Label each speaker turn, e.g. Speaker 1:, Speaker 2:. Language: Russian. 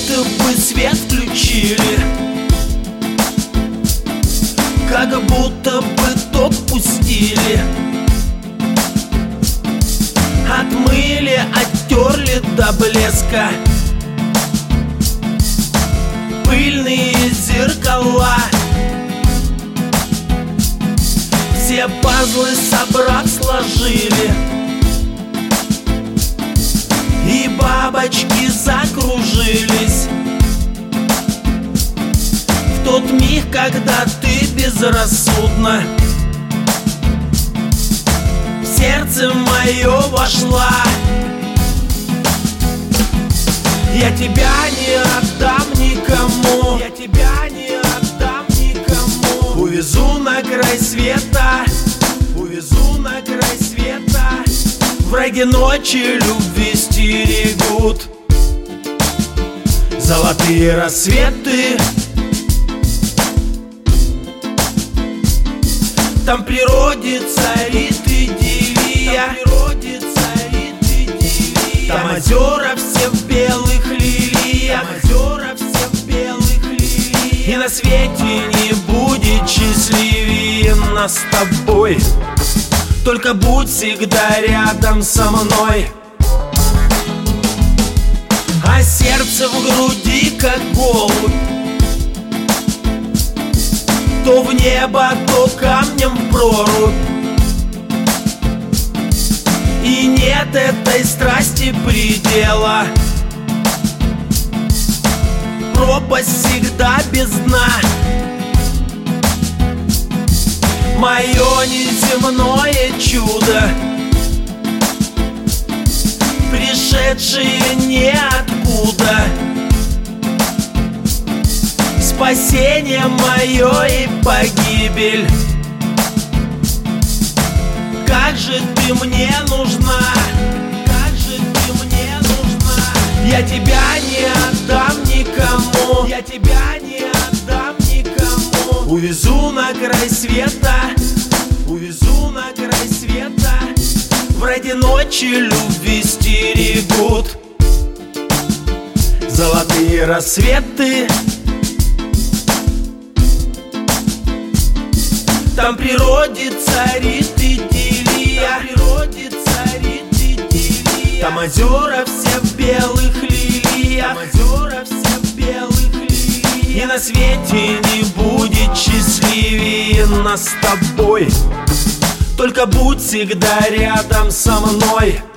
Speaker 1: будто бы свет включили, как будто бы ток пустили. Отмыли, оттерли до блеска пыльные зеркала. Все пазлы собрав сложили, и бабочки закружились. В тот миг, когда ты безрассудно в сердце мое вошла, я тебя не отдам никому, я тебя не отдам никому. Увезу на край света, увезу на край света. Враги ночи любви стерегут золотые рассветы. Там в природе царит идиллия, там озера все в белых лилиях, и на свете не будет счастливее нас с тобой. Только будь всегда рядом со мной. А сердце в груди как голубь, то в небо, то камнем в прорубь. И нет этой страсти предела, пропасть всегда без дна. Мое неземное чудо, пришедшее ниоткуда, спасение мое и погибель. Как же ты мне нужна, как же ты мне нужна. Я тебя не отдам никому, я тебя не отдам никому. Увезу на край света, увезу на край света. Враги ночи любви стерегут золотые рассветы. Там в природе царит идиллия, там озера все в белых лилиях, и на свете не будет счастливее нас с тобой. Только будь всегда рядом со мной.